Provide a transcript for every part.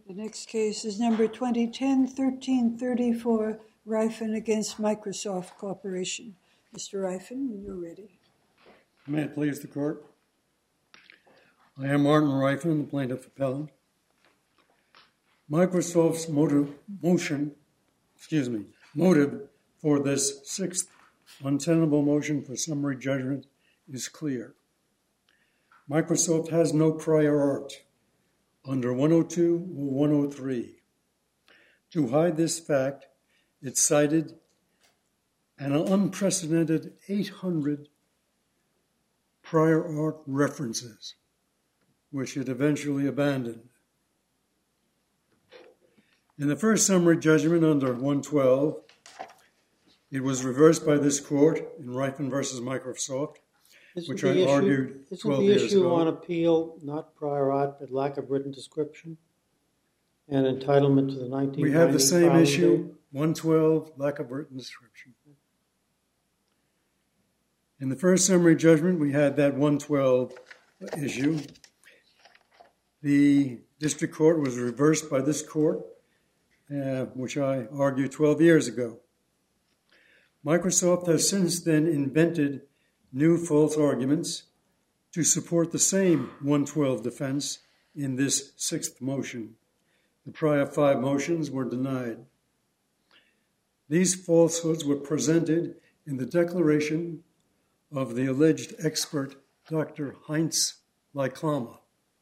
The next case is number 2010-1334, Ryfun against Microsoft Corporation. Mr. Ryfun, when you're ready. May it please the court. I am Martin Ryfun, the plaintiff appellant. Microsoft's motive for this sixth untenable motion for summary judgment is clear. Microsoft has no prior art under 102 or 103. To hide this fact, it cited an unprecedented 800 prior art references, which it eventually abandoned. In the first summary judgment under 112, it was reversed by this court in Ryfun versus Microsoft, which I argued 12 years ago. Isn't the issue on appeal not prior art, but lack of written description and entitlement to the 1990 We have the same filing issue, date? 112, lack of written description. In the first summary judgment, we had that 112 issue. The district court was reversed by this court, which I argued 12 years ago. Microsoft has since then invented new false arguments to support the same 112 defense in this sixth motion. The prior 5 motions were denied. These falsehoods were presented in the declaration of the alleged expert, Dr. Heinz Leiklama.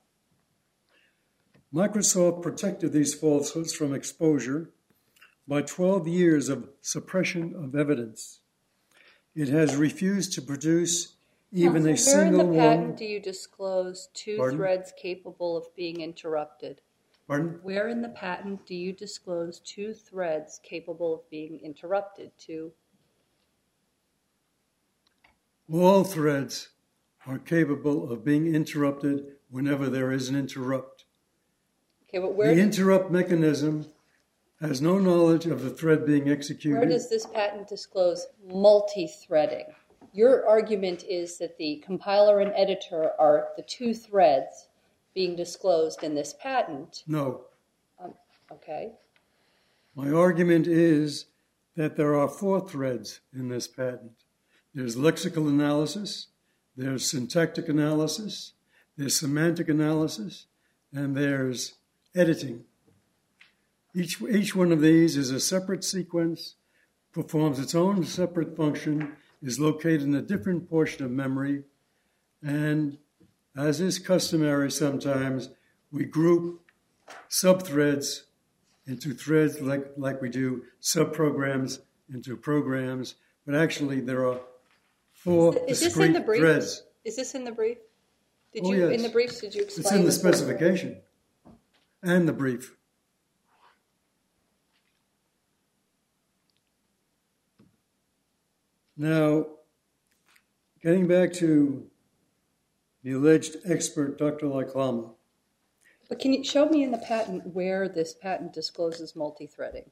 Microsoft protected these falsehoods from exposure by 12 years of suppression of evidence. It has refused to produce even a single one. Where in the patent do you disclose two Pardon? threads capable of being interrupted? Pardon? Where in the patent do you disclose two threads capable of being interrupted? All threads are capable of being interrupted whenever there is an interrupt. Okay, but where The interrupt mechanism has no knowledge of the thread being executed. Where does this patent disclose multi-threading? Your argument is that the compiler and editor are the two threads being disclosed in this patent. No. Okay. My argument is that there are 4 threads in this patent. There's lexical analysis, there's syntactic analysis, there's semantic analysis, and there's editing. Each one of these is a separate sequence, performs its own separate function, is located in a different portion of memory, and as is customary sometimes, we group subthreads into threads like we do subprograms into programs, but actually there are 4 discrete threads. Is this in the brief? Yes. In the briefs, did you explain? It's in the specification and the brief. Now, getting back to the alleged expert, Dr. Leiklama. But can you show me in the patent where this patent discloses multi-threading?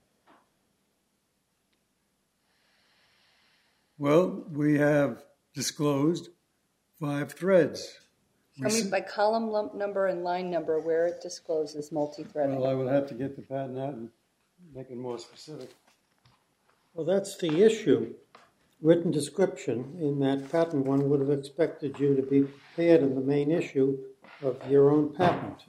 Well, we have disclosed 5 threads. Show me by column number and line number where it discloses multi-threading. Well, I will have to get the patent out and make it more specific. Well, that's the issue. Written description in that patent, one would have expected you to be prepared in the main issue of your own patent.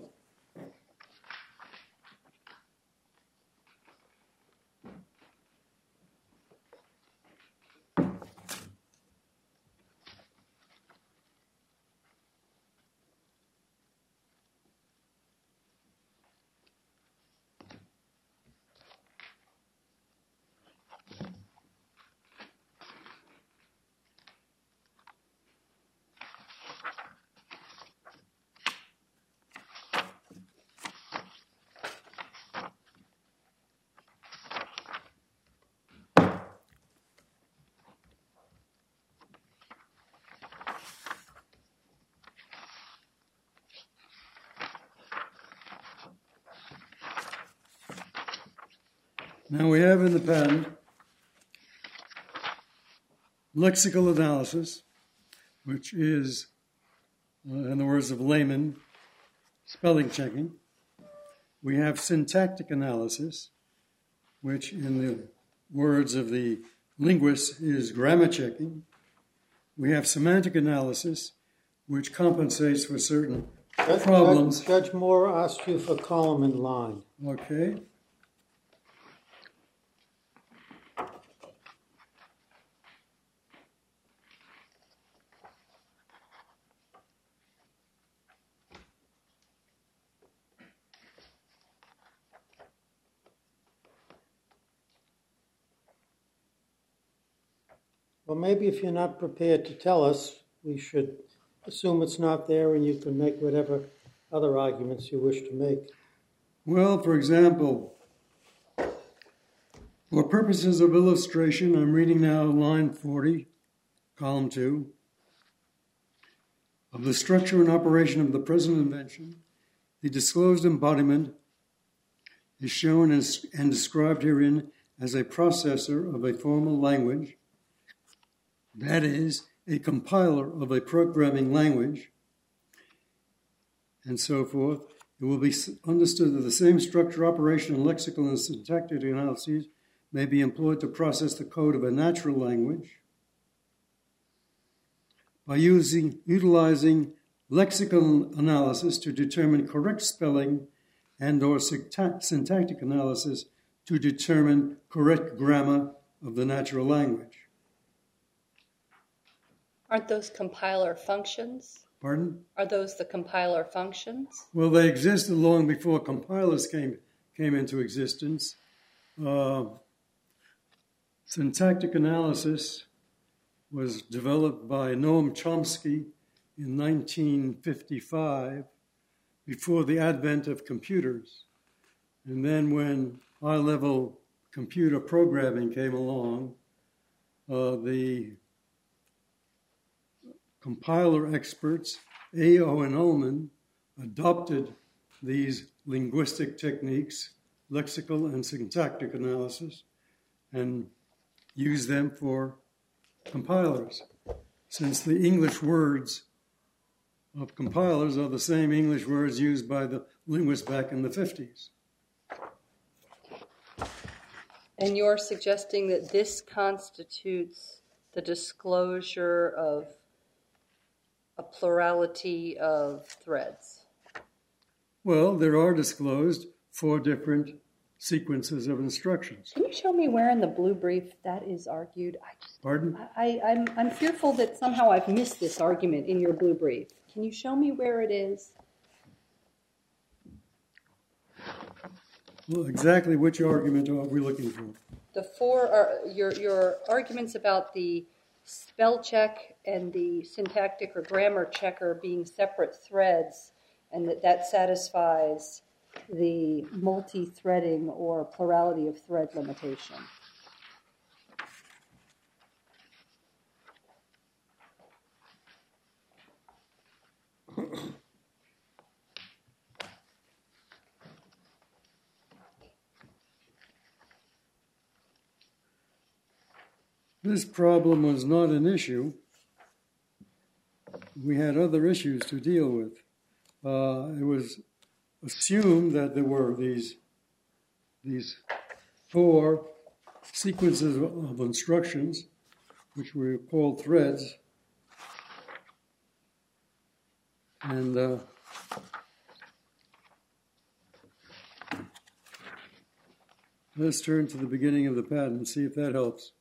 Now we have in the patent lexical analysis, which is, in the words of layman, spelling checking. We have syntactic analysis, which in the words of the linguist is grammar checking. We have semantic analysis, which compensates for certain problems. Judge Moore asked you for column and line. Okay. Well, maybe if you're not prepared to tell us, we should assume it's not there and you can make whatever other arguments you wish to make. Well, for example, for purposes of illustration, I'm reading now line 40, column 2. Of the structure and operation of the present invention, the disclosed embodiment is shown and described herein as a processor of a formal language, that is, a compiler of a programming language, and so forth. It will be understood that the same structure, operation, and lexical and syntactic analyses may be employed to process the code of a natural language by utilizing lexical analysis to determine correct spelling and or syntactic analysis to determine correct grammar of the natural language. Aren't those compiler functions? Pardon? Are those the compiler functions? Well, they existed long before compilers came into existence. Syntactic analysis was developed by Noam Chomsky in 1955, before the advent of computers. And then when high-level computer programming came along, the compiler experts, A.O. and Ullman, adopted these linguistic techniques, lexical and syntactic analysis, and used them for compilers. Since the English words of compilers are the same English words used by the linguists back in the 50s. And you're suggesting that this constitutes the disclosure of a plurality of threads? Well, there are disclosed 4 different sequences of instructions. Can you show me where in the blue brief that is argued? Pardon? I'm fearful that somehow I've missed this argument in your blue brief. Can you show me where it is? Well, exactly which argument are we looking for? The 4 are your arguments about the spell check and the syntactic or grammar checker being separate threads, and that satisfies the multi-threading or plurality of thread limitation. This problem was not an issue. We had other issues to deal with. It was assumed that there were these 4 sequences of instructions, which were called threads. And let's turn to the beginning of the patent and see if that helps.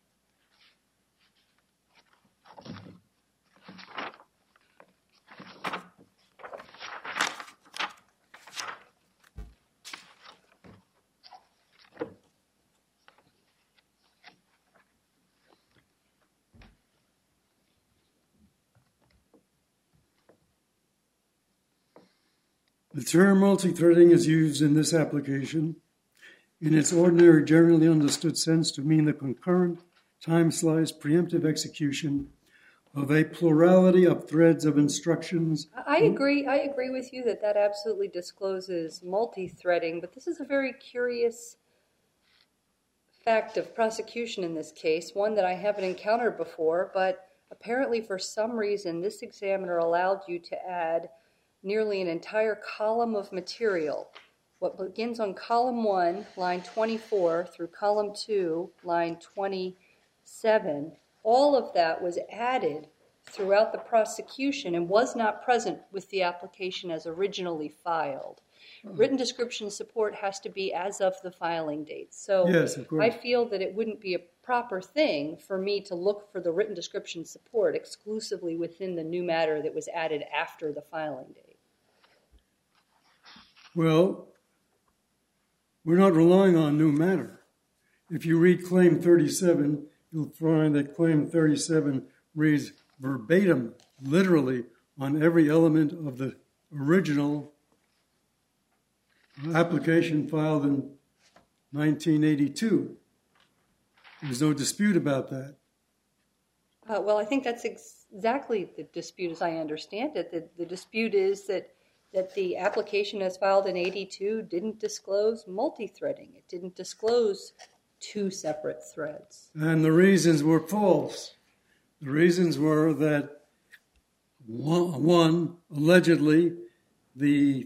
The term multi-threading is used in this application in its ordinary, generally understood sense to mean the concurrent, time-sliced, preemptive execution of a plurality of threads of instructions. I agree with you that absolutely discloses multi-threading, but this is a very curious fact of prosecution in this case, one that I haven't encountered before, but apparently for some reason this examiner allowed you to add nearly an entire column of material what begins on column 1, line 24, through column 2, line 27, all of that was added throughout the prosecution and was not present with the application as originally filed. Written description support has to be as of the filing date. So Yes, of course. I feel that it wouldn't be a proper thing for me to look for the written description support exclusively within the new matter that was added after the filing date. Well, we're not relying on new matter. If you read Claim 37, you'll find that Claim 37 reads verbatim, literally, on every element of the original application filed in 1982. There's no dispute about that. Well, I think that's exactly the dispute as I understand it. The dispute is that the application as filed in 82 didn't disclose multi-threading. It didn't disclose 2 separate threads. And the reasons were false. The reasons were that, one, allegedly, the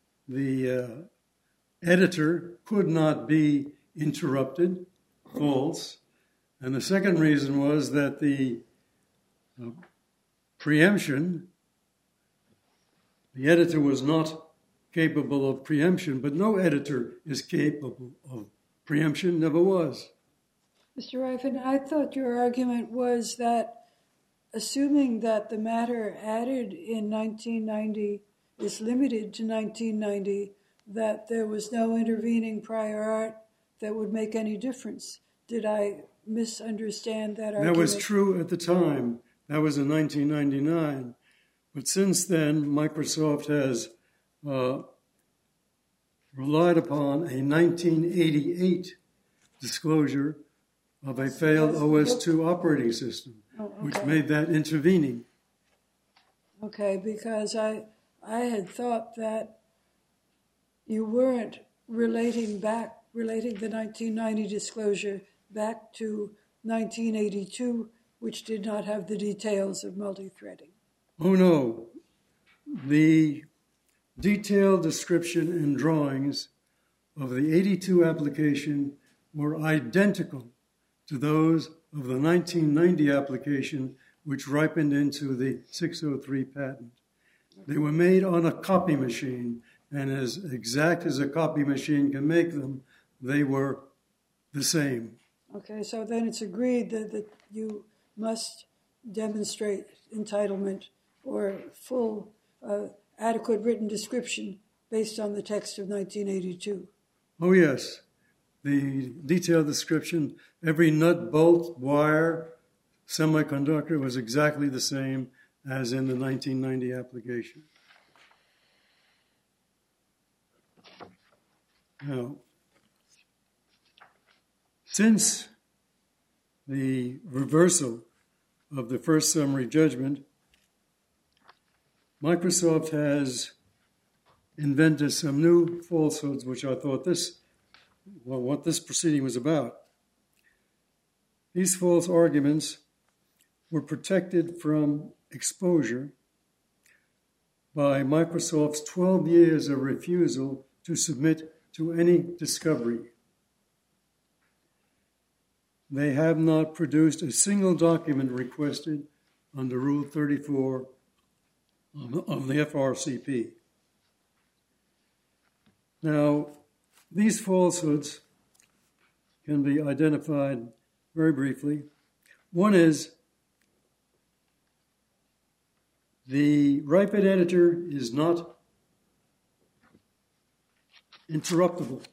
editor could not be interrupted, false. And the second reason was that the preemption, the editor was not capable of preemption, but no editor is capable of preemption, never was. Mr. Rifen, I thought your argument was that assuming that the matter added in 1990 is limited to 1990, that there was no intervening prior art that would make any difference. Did I misunderstand that argument? That was true at the time. That was in 1999. But since then, Microsoft has relied upon a 1988 disclosure of a failed OS/2 operating system, which made that intervening. Okay, because I had thought that you weren't relating the 1990 disclosure back to 1982, which did not have the details of multi-threading. Oh no, the detailed description and drawings of the 82 application were identical to those of the 1990 application, which ripened into the 603 patent. They were made on a copy machine, and as exact as a copy machine can make them, they were the same. Okay, so then it's agreed that you must demonstrate entitlement or full adequate written description based on the text of 1982. Oh yes, the detailed description, every nut, bolt, wire, semiconductor was exactly the same as in the 1990 application. Now, since the reversal of the first summary judgment, Microsoft has invented some new falsehoods, which I thought what this proceeding was about. These false arguments were protected from exposure by Microsoft's 12 years of refusal to submit to any discovery. They have not produced a single document requested under Rule 34 of the FRCP. Now, these falsehoods can be identified very briefly. One is the RIPET editor is not interruptible.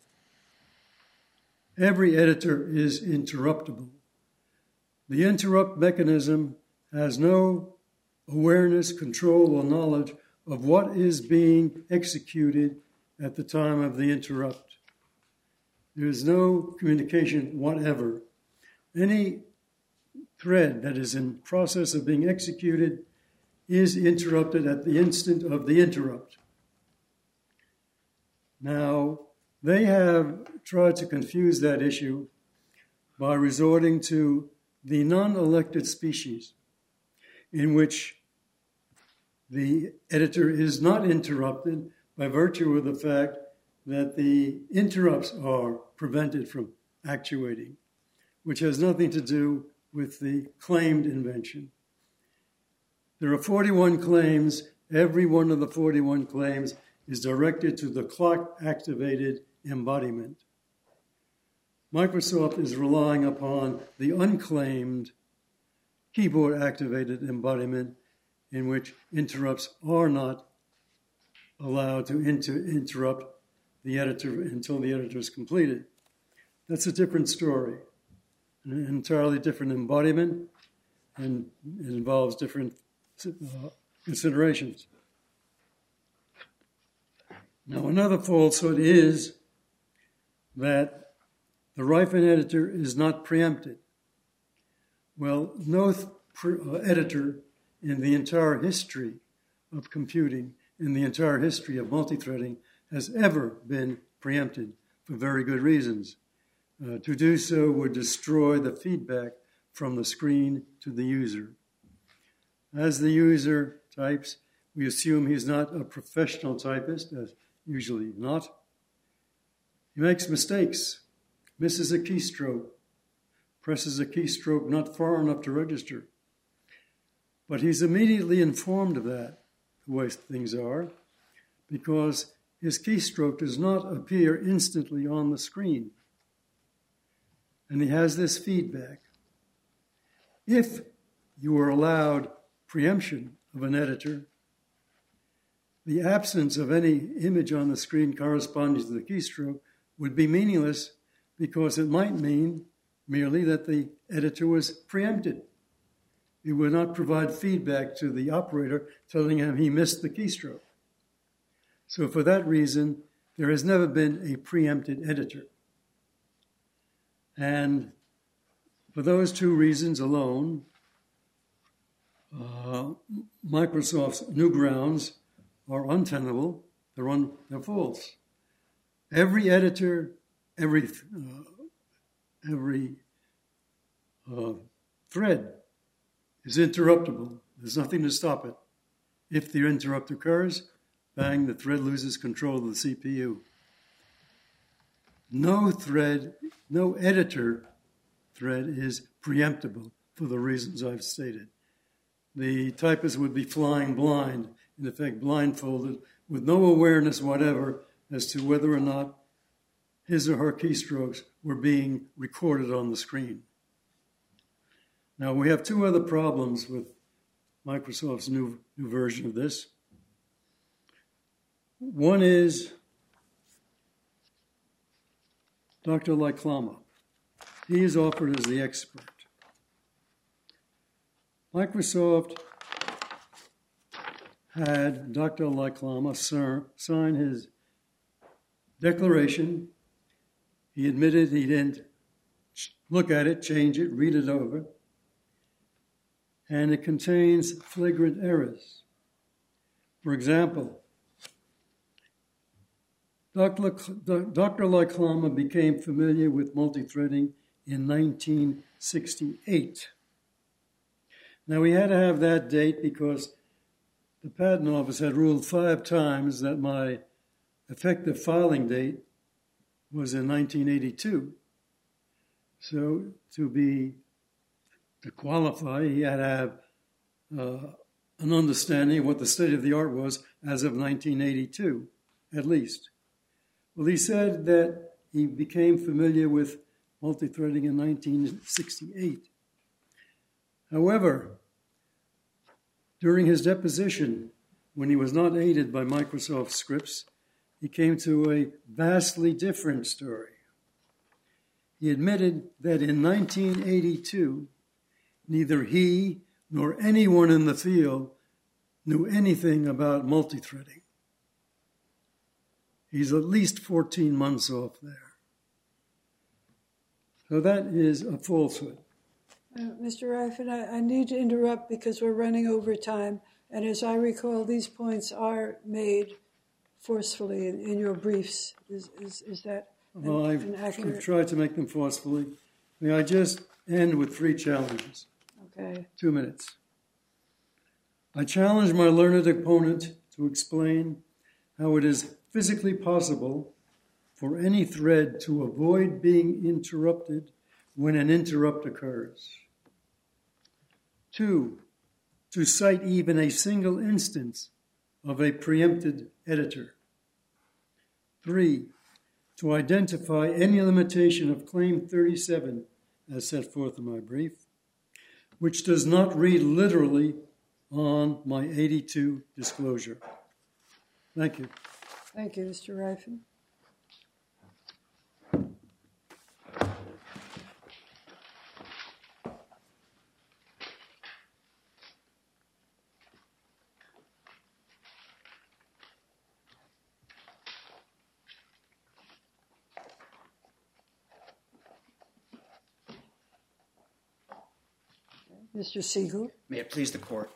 Every editor is interruptible. The interrupt mechanism has no awareness, control, or knowledge of what is being executed at the time of the interrupt. There is no communication whatever. Any thread that is in process of being executed is interrupted at the instant of the interrupt. Now, they have tried to confuse that issue by resorting to the non-elected species, in which the editor is not interrupted by virtue of the fact that the interrupts are prevented from actuating, which has nothing to do with the claimed invention. There are 41 claims. Every one of the 41 claims is directed to the clock-activated embodiment. Microsoft is relying upon the unclaimed keyboard-activated embodiment in which interrupts are not allowed to interrupt the editor until the editor is completed. That's a different story, an entirely different embodiment, and it involves different considerations. Now, another falsehood is that the Rifen editor is not preempted. Well, no editor in the entire history of computing, in the entire history of multithreading, has ever been preempted for very good reasons. To do so would destroy the feedback from the screen to the user. As the user types, we assume he's not a professional typist, as usually not. He makes mistakes, misses a keystroke, presses a keystroke not far enough to register. But he's immediately informed of that, the way things are, because his keystroke does not appear instantly on the screen. And he has this feedback. If you are allowed preemption of an editor, the absence of any image on the screen corresponding to the keystroke would be meaningless, because it might mean merely that the editor was preempted. It would not provide feedback to the operator telling him he missed the keystroke. So for that reason, there has never been a preempted editor. And for those two reasons alone, Microsoft's Newgrounds are untenable. They're false. Every editor, every thread is interruptible. There's nothing to stop it. If the interrupt occurs, bang, the thread loses control of the CPU. No thread, no editor thread is preemptible for the reasons I've stated. The typist would be flying blind, in effect blindfolded, with no awareness whatever as to whether or not his or her keystrokes were being recorded on the screen. Now, we have two other problems with Microsoft's new version of this. One is Dr. Laiklama. He is offered as the expert. Microsoft had Dr. Laiklama sign his declaration. He admitted he didn't look at it, change it, read it over. And it contains flagrant errors. For example, Dr. Laiklama became familiar with multithreading in 1968. Now, we had to have that date because the Patent Office had ruled 5 times that my effective filing date was in 1982. So to qualify, he had to have an understanding of what the state of the art was as of 1982, at least. Well, he said that he became familiar with multithreading in 1968. However, during his deposition, when he was not aided by Microsoft scripts, he came to a vastly different story. He admitted that in 1982, neither he nor anyone in the field knew anything about multithreading. He's at least 14 months off there. So that is a falsehood. Mr. Rifen, I need to interrupt because we're running over time. And as I recall, these points are made forcefully in your briefs. Is that an accurate? I've tried to make them forcefully. May I just end with 3 challenges? Okay. 2 minutes. I challenge my learned opponent to explain how it is physically possible for any thread to avoid being interrupted when an interrupt occurs. 2, to cite even a single instance of a preempted editor. 3, to identify any limitation of Claim 37, as set forth in my brief, which does not read literally on my 82 disclosure. Thank you. Thank you, Mr. Rifen. Mr. Siegel. May it please the court.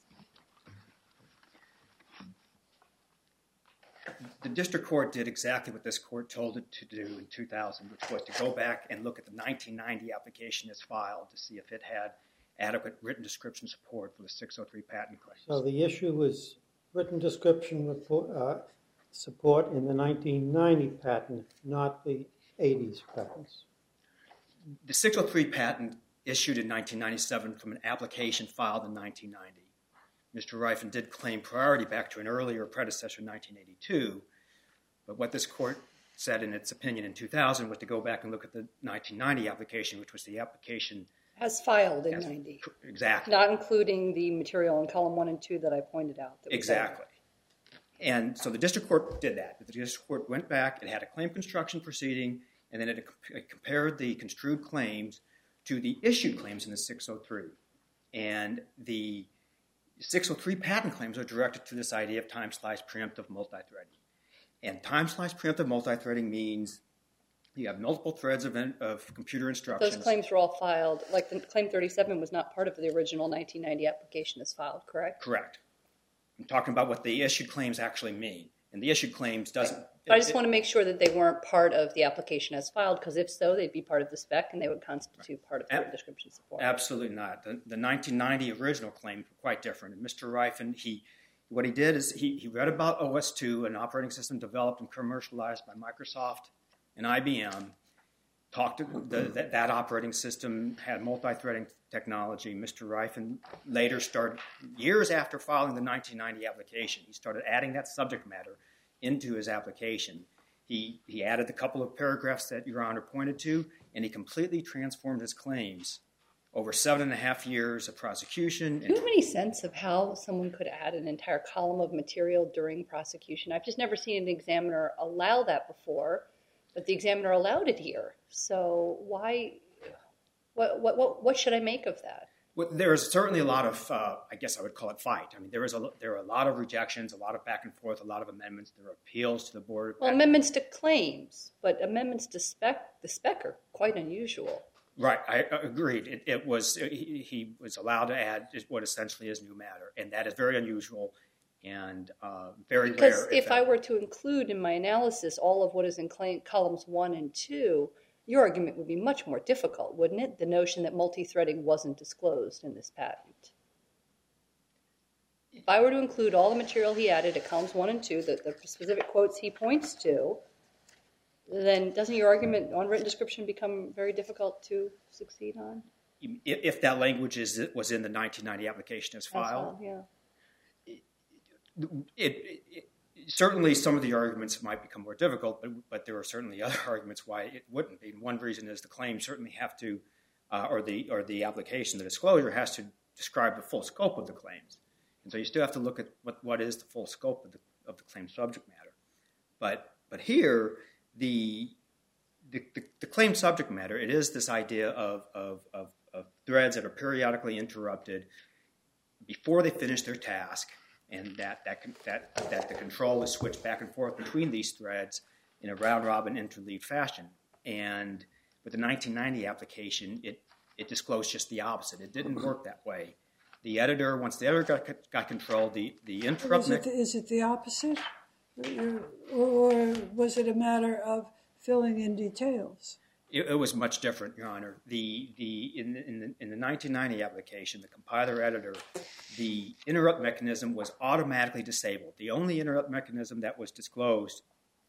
The district court did exactly what this court told it to do in 2000, which was to go back and look at the 1990 application as filed to see if it had adequate written description support for the 603 patent claims. So the issue was written description support in the 1990 patent, not the 80s patents. The 603 patent issued in 1997 from an application filed in 1990. Mr. Rifen did claim priority back to an earlier predecessor in 1982, but what this court said in its opinion in 2000 was to go back and look at the 1990 application, which was the application As filed in 90. Exactly. Not including the material in column 1 and 2 that I pointed out. Exactly. And so the district court did that. The district court went back, it had a claim construction proceeding, and then it compared the construed claims to the issued claims in the 603. And the 603 patent claims are directed to this idea of time-sliced preemptive multithreading. And time-sliced preemptive multithreading means you have multiple threads of computer instructions. Those claims were all filed, like the claim 37 was not part of the original 1990 application as filed, correct? Correct. I'm talking about what the issued claims actually mean. And the issued claims doesn't... But I just want to make sure that they weren't part of the application as filed, because if so, they'd be part of the spec and they would constitute part of the written description support. Absolutely not. The 1990 original claims were quite different. And Mr. Rifen, what he did is he read about OS2, an operating system developed and commercialized by Microsoft and IBM. That operating system had multi-threading technology. Mr. Rifen later started, years after filing the 1990 application, he started adding that subject matter into his application. He added the couple of paragraphs that Your Honor pointed to, and he completely transformed his claims over 7.5 years of prosecution. Do you have any sense of how someone could add an entire column of material during prosecution? I've just never seen an examiner allow that before, but the examiner allowed it here. So why? What should I make of that? Well, there is certainly a lot of, I guess I would call it fight. I mean, there are a lot of rejections, a lot of back and forth, a lot of amendments. There are appeals to the board. Well, amendments to claims, but amendments to the spec are quite unusual. Right, I agreed. He was allowed to add what essentially is new matter, and that is very unusual and very rare. Because if I were to include in my analysis all of what is in columns 1 and 2, your argument would be much more difficult, wouldn't it? The notion that multi-threading wasn't disclosed in this patent. If I were to include all the material he added at columns 1 and 2, the specific quotes he points to, then doesn't your argument on written description become very difficult to succeed on? If that language was in the 1990 application as filed, yeah. Certainly some of the arguments might become more difficult, but there are certainly other arguments why it wouldn't be. One reason is the claims certainly have to, or the application, the disclosure has to describe the full scope of the claims. And so you still have to look at what is the full scope of the claim subject matter. But here, the claim subject matter, it is this idea of threads that are periodically interrupted before they finish their task, and that the control is switched back and forth between these threads in a round-robin interleaved fashion. And with the 1990 application, it disclosed just the opposite. It didn't work that way. The editor, once the editor got control, the interrupt... Is it the opposite? Or was it a matter of filling in details? It was much different, Your Honor. In the 1990 application, the compiler editor, the interrupt mechanism was automatically disabled. The only interrupt mechanism that was disclosed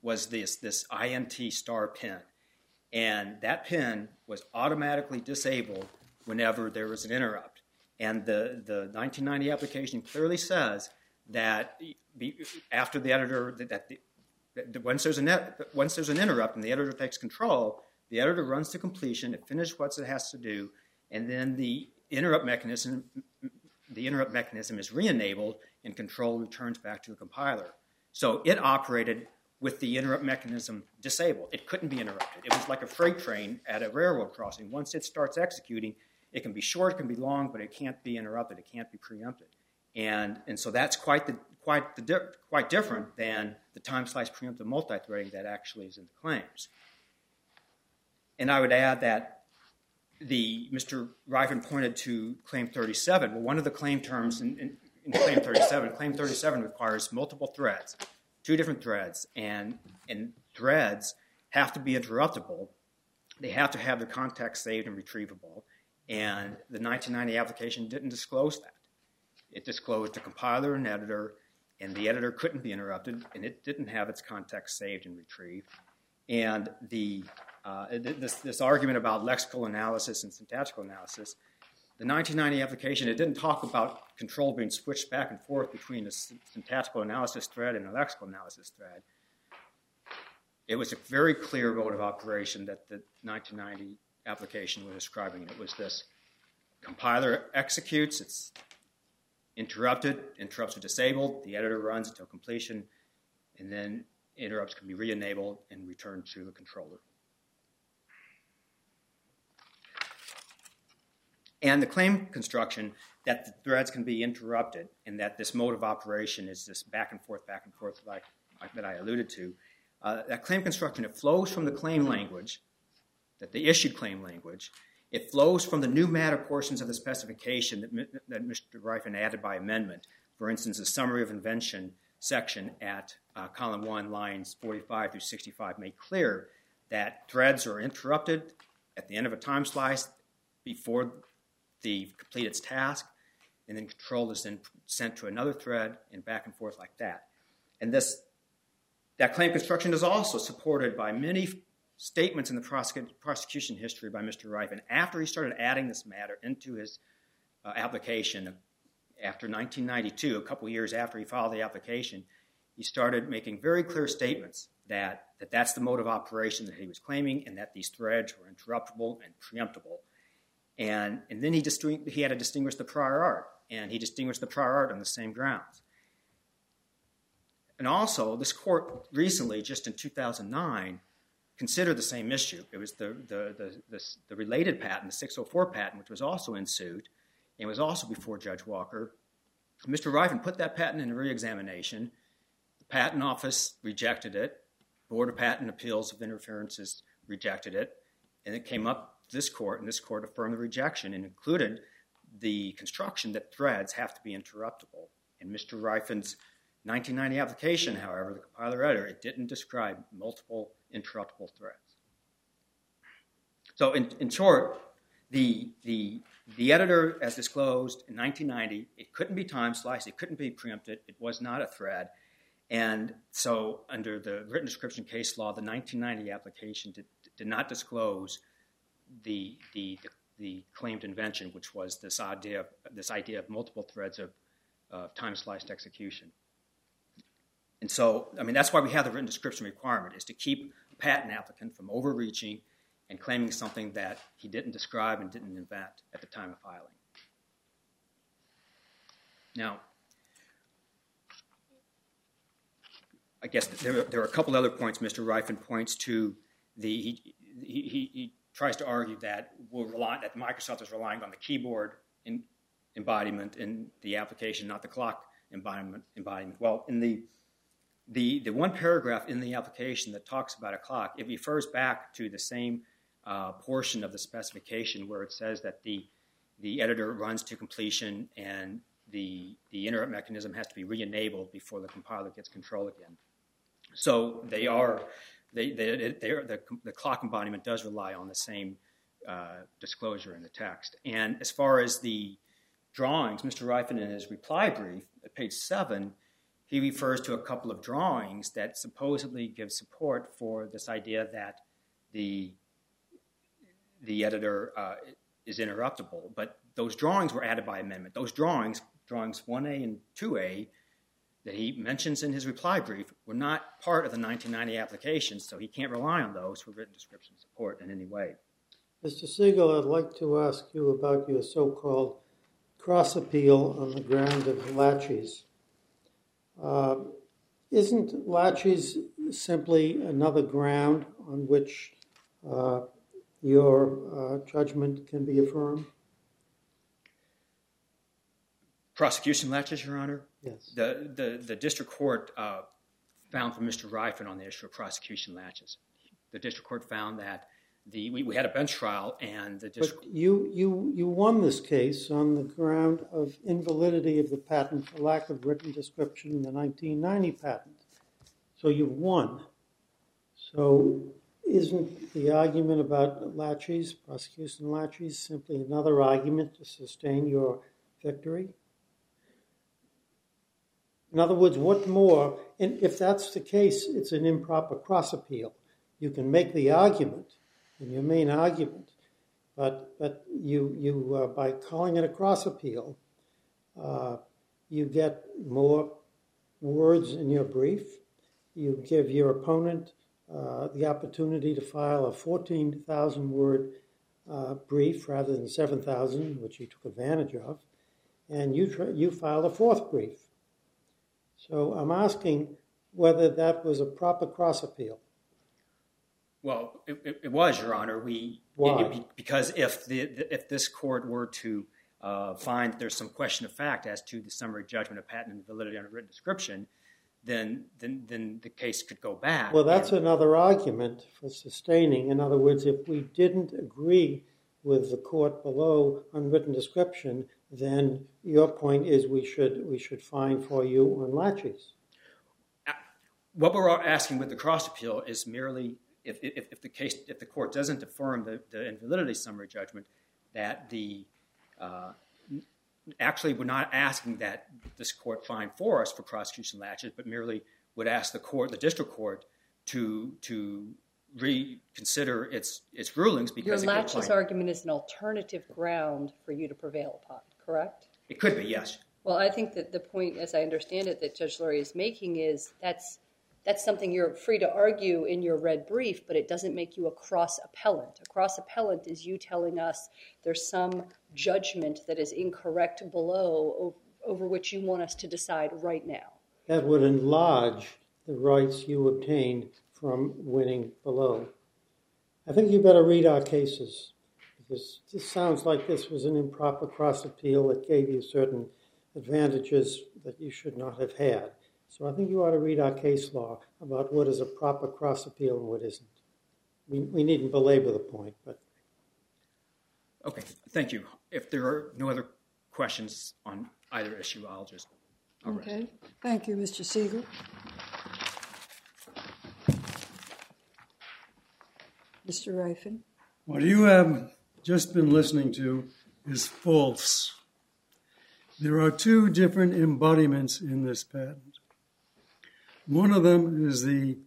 was this INT star pin. And that pin was automatically disabled whenever there was an interrupt. And the 1990 application clearly says that after the editor, once there's an interrupt and the editor takes control, the editor runs to completion, it finishes what it has to do, and then the interrupt mechanism is re-enabled and control returns back to the compiler. So it operated with the interrupt mechanism disabled. It couldn't be interrupted. It was like a freight train at a railroad crossing. Once it starts executing, it can be short, it can be long, but it can't be interrupted. It can't be preempted. And so that's quite different than the time-slice preemptive multithreading that actually is in the claims. And I would add that Mr. Riven pointed to Claim 37. Well, one of the claim terms in Claim 37 requires multiple threads, 2 different threads, and threads have to be interruptible. They have to have their context saved and retrievable. And the 1990 application didn't disclose that. It disclosed the compiler and editor, and the editor couldn't be interrupted, and it didn't have its context saved and retrieved. And this argument about lexical analysis and syntactical analysis, the 1990 application, it didn't talk about control being switched back and forth between a syntactical analysis thread and a lexical analysis thread. It was a very clear mode of operation that the 1990 application was describing. It was this compiler executes, it's interrupted, interrupts are disabled, the editor runs until completion, and then interrupts can be re-enabled and returned to the controller. And the claim construction that the threads can be interrupted and that this mode of operation is this back and forth like that I alluded to, that claim construction, it flows from the claim language, that the issued claim language. It flows from the new matter portions of the specification that Mr. Riven added by amendment. For instance, the summary of invention section at column 1, lines 45 through 65 made clear that threads are interrupted at the end of a time slice before they complete its task, and then control is then sent to another thread and back and forth like that. And that claim construction is also supported by many statements in the prosecution history by Mr. Riven. After he started adding this matter into his application after 1992, a couple years after he filed the application, he started making very clear statements that that's the mode of operation that he was claiming and that these threads were interruptible and preemptible. And then he had to distinguish the prior art, and he distinguished the prior art on the same grounds. And also, this court recently, just in 2009, considered the same issue. It was the related patent, the 604 patent, which was also in suit, and was also before Judge Walker. Mr. Riven put that patent in a re-examination. The Patent Office rejected it. Board of Patent Appeals of Interferences rejected it. And it came up to this court, and this court affirmed the rejection and included the construction that threads have to be interruptible. In Mr. Riven's 1990 application, however, the compiler editor, it didn't describe multiple interruptible threads. So in short, the editor, as disclosed in 1990, it couldn't be time sliced, it couldn't be preempted, it was not a thread. And so under the written description case law, the 1990 application did not disclose the claimed invention, which was this idea of multiple threads of time-sliced execution. And so, I mean, that's why we have the written description requirement, is to keep a patent applicant from overreaching and claiming something that he didn't describe and didn't invent at the time of filing. Now, I guess there are a couple other points Mr. Riven points to. He tries to argue that that Microsoft is relying on the keyboard embodiment in the application, not the clock embodiment. Well, in the one paragraph in the application that talks about a clock, it refers back to the same portion of the specification where it says that the editor runs to completion and the interrupt mechanism has to be re-enabled before the compiler gets control again. So the clock embodiment does rely on the same disclosure in the text. And as far as the drawings, Mr. Riven in his reply brief at page 7, he refers to a couple of drawings that supposedly give support for this idea that the editor is interruptible. But those drawings were added by amendment. Those drawings 1A and 2A, that he mentions in his reply brief, were not part of the 1990 application, so he can't rely on those for written description support in any way. Mr. Siegel, I'd like to ask you about your so-called cross-appeal on the ground of laches. Isn't laches simply another ground on which your judgment can be affirmed? Prosecution laches, Your Honor? Yes. The district court found for Mr. Reifin on the issue of prosecution laches. The district court found that we had a bench trial and the district... But you won this case on the ground of invalidity of the patent for lack of written description in the 1990 patent. So you've won. So isn't the argument about laches, prosecution laches, simply another argument to sustain your victory? In other words, what more? And if that's the case, it's an improper cross-appeal. You can make the argument in your main argument, but you by calling it a cross-appeal, you get more words in your brief. You give your opponent the opportunity to file a 14,000-word brief rather than 7,000, which he took advantage of, and you filed a fourth brief. So I'm asking whether that was a proper cross-appeal. Well, it was, Your Honor. Why? Because if this court were to find there's some question of fact as to the summary judgment of patent invalidity on a written description, then the case could go back. Well, that's another argument for sustaining. In other words, if we didn't agree with the court below on written description, then your point is we should find for you on laches. What we're asking with the cross appeal is merely if the court doesn't affirm the invalidity summary judgment, that actually we're not asking that this court find for us for prosecution laches, but merely would ask the district court to reconsider its rulings because your laches argument is an alternative ground for you to prevail upon, correct? It could be, yes. Well, I think that the point, as I understand it, that Judge Lurie is making is that's something you're free to argue in your red brief, but it doesn't make you a cross-appellant. A cross-appellant is you telling us there's some judgment that is incorrect below over which you want us to decide right now. That would enlarge the rights you obtained from winning below. I think you better read our cases, because this sounds like this was an improper cross-appeal that gave you certain advantages that you should not have had. So I think you ought to read our case law about what is a proper cross-appeal and what isn't. We needn't belabor the point, but... Okay, thank you. If there are no other questions on either issue, I'll rest. Okay, thank you, Mr. Siegel. Mr. Reifin. What you have just been listening to is false. There are two different embodiments in this patent. One of them is the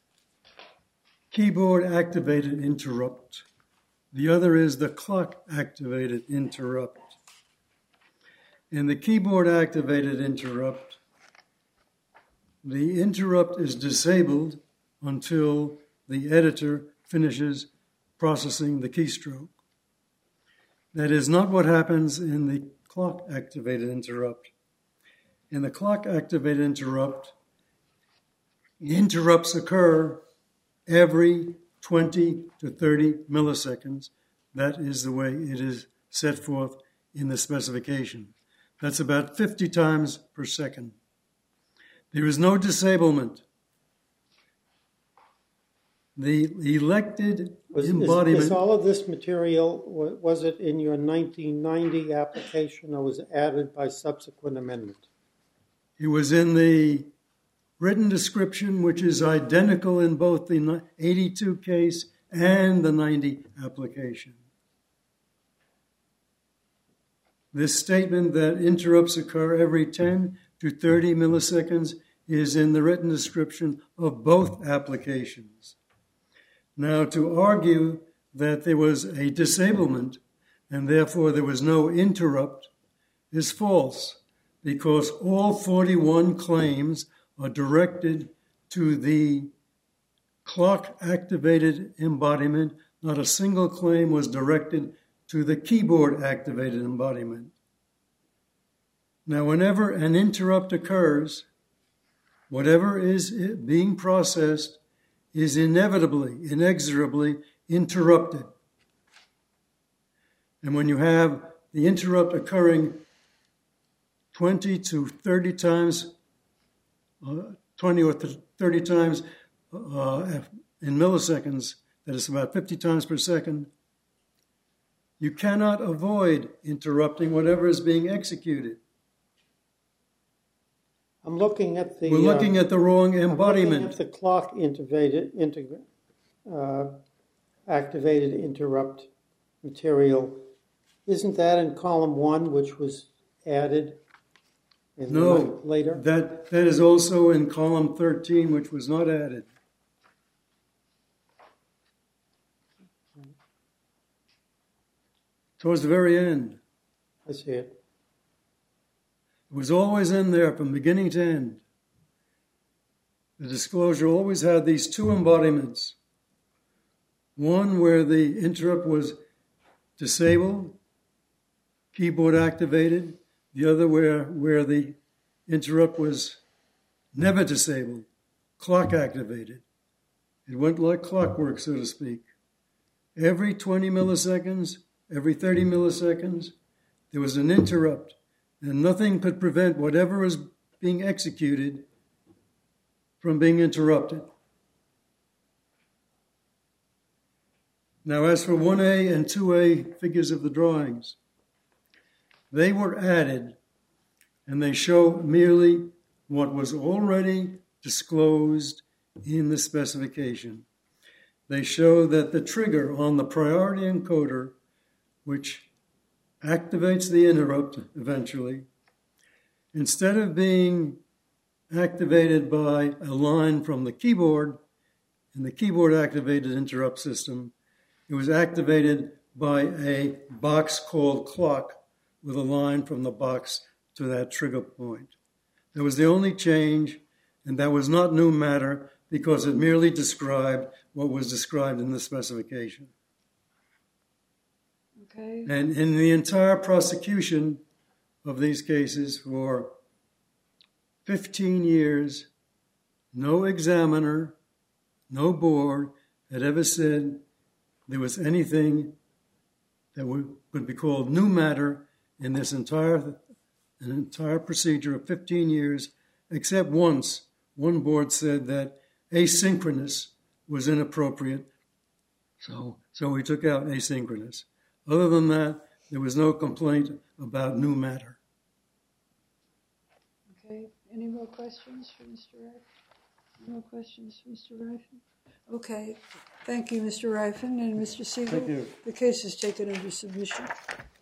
keyboard-activated interrupt. The other is the clock-activated interrupt. In the keyboard-activated interrupt, the interrupt is disabled until the editor finishes processing the keystroke. That is not what happens in the clock-activated interrupt. In the clock-activated interrupt, interrupts occur every 20 to 30 milliseconds. That is the way it is set forth in the specification. That's about 50 times per second. There is no disablement. The elected embodiment... Is all of this material, was it in your 1990 application or was it added by subsequent amendment? It was in the written description, which is identical in both the 82 case and the 90 application. This statement that interrupts occur every 10 to 30 milliseconds is in the written description of both applications. Now, to argue that there was a disablement and therefore there was no interrupt is false, because all 41 claims are directed to the clock-activated embodiment. Not a single claim was directed to the keyboard-activated embodiment. Now, whenever an interrupt occurs, whatever is being processed is inevitably, inexorably interrupted. And when you have the interrupt occurring 20 to 30 times, 20 or 30 times in milliseconds, that is about 50 times per second, you cannot avoid interrupting whatever is being executed. I'm looking at the... We're looking at the wrong embodiment. I'm looking at the clock activated interrupt material. Isn't that in column 1, which was added later? That is also in column 13, which was not added. Towards the very end. I see it. It was always in there from beginning to end. The disclosure always had these two embodiments. One where the interrupt was disabled, keyboard activated. The other where the interrupt was never disabled, clock activated. It went like clockwork, so to speak. Every 20 milliseconds, every 30 milliseconds, there was an interrupt, and nothing could prevent whatever was being executed from being interrupted. Now, as for 1A and 2A figures of the drawings, they were added, and they show merely what was already disclosed in the specification. They show that the trigger on the priority encoder, which activates the interrupt eventually, instead of being activated by a line from the keyboard in the keyboard-activated interrupt system, it was activated by a box called clock with a line from the box to that trigger point. That was the only change, and that was not new matter because it merely described what was described in the specification. Okay. And in the entire prosecution of these cases for 15 years, no examiner, no board had ever said there was anything that would be called new matter in this entire procedure of 15 years, except once. One board said that asynchronous was inappropriate, so we took out asynchronous. Other than that, there was no complaint about new matter. Okay. Any more questions for Mr. Ryfun? No questions for Mr. Ryfun? Okay. Thank you, Mr. Ryfun and Mr. Siegel. Thank you. The case is taken under submission.